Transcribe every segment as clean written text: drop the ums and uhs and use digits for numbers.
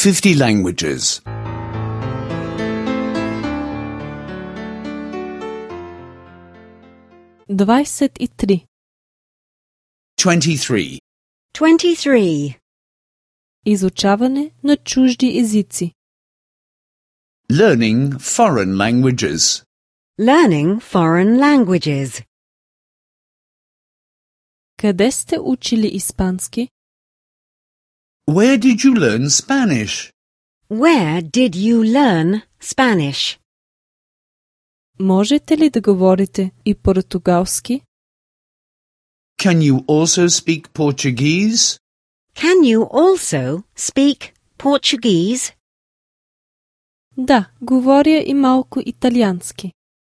50 languages. 23. 23. 23. Изучаване на чужди езици. Learning foreign languages. Learning foreign languages. Къде сте учили испански? Where did you learn Spanish? Where did you learn Spanish? Можете ли да говорите и португалски? Can you also speak Portuguese? Can you also speak Portuguese? Да, говоря и малко италиански.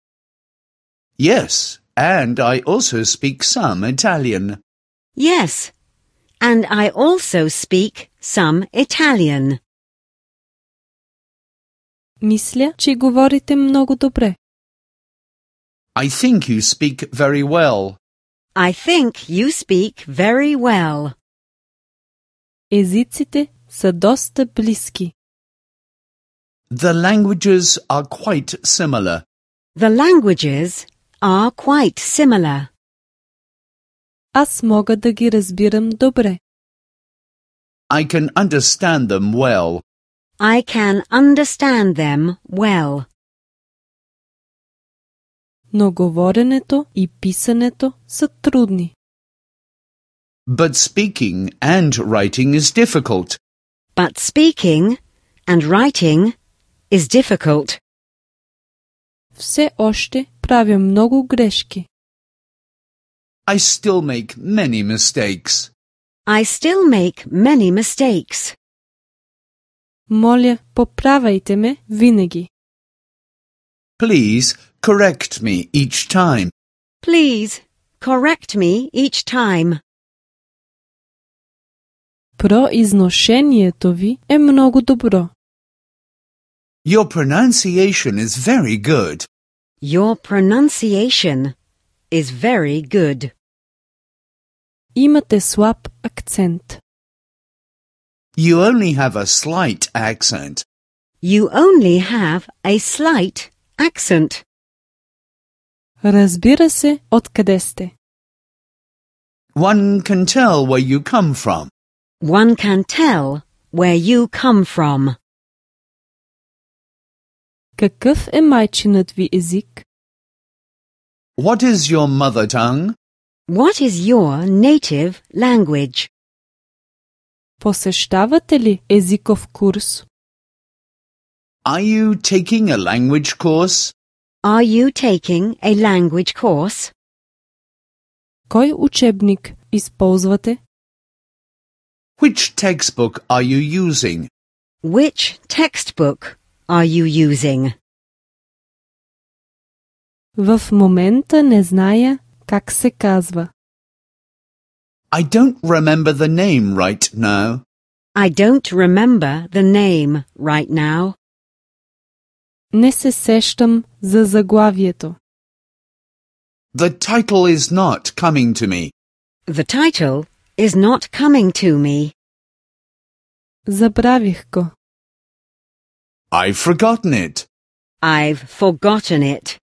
Yes, and I also speak some Italian. Yes, and I also speak some Italian. Мисля, че говорите много добре. I think you speak very well. I think you speak very well. Езиците са доста близки. The languages are quite similar. The languages are quite similar. Аз мога да ги разбирам добре. I can understand them well. I can understand them well. Но говоренето и писането са трудни. But speaking and writing is difficult. But speaking and writing is difficult. Все още правя много грешки. I still make many mistakes. I still make many mistakes. Моля, поправяйте ме винаги. Please correct me each time. Please correct me each time. Произношението ви е много добро. Your pronunciation is very good. Your pronunciation is very good. Имате слаб акцент. You only have a slight accent. You only have a slight accent. Разбира се, откъде сте. One can tell where you come from. One can tell where you come from. Какъв е майчинът ви език? What is your mother tongue? What is your native language? Посещавате ли езиков курс? Are you taking a language course? Are you taking a language course? Кой учебник използвате? Which textbook are you using? Which textbook are you using? В момента не зная как се казва. I don't remember the name right now. I don't remember the name right now. Не се сещам за заглавието. The title is not coming to me. The title is not coming to me. Забравих го. I've forgotten it. I've forgotten it.